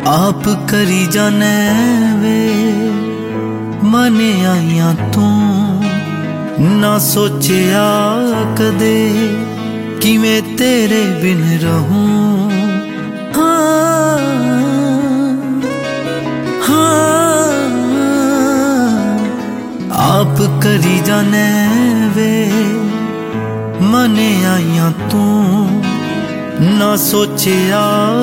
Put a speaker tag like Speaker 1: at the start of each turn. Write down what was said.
Speaker 1: आप करी जाने वे मन आइया तू ना सोचिया कदे कि मैं तेरे बिन रहूं। हाँ, हाँ, आप करी जाने वे मन आइया तू ना सोचिया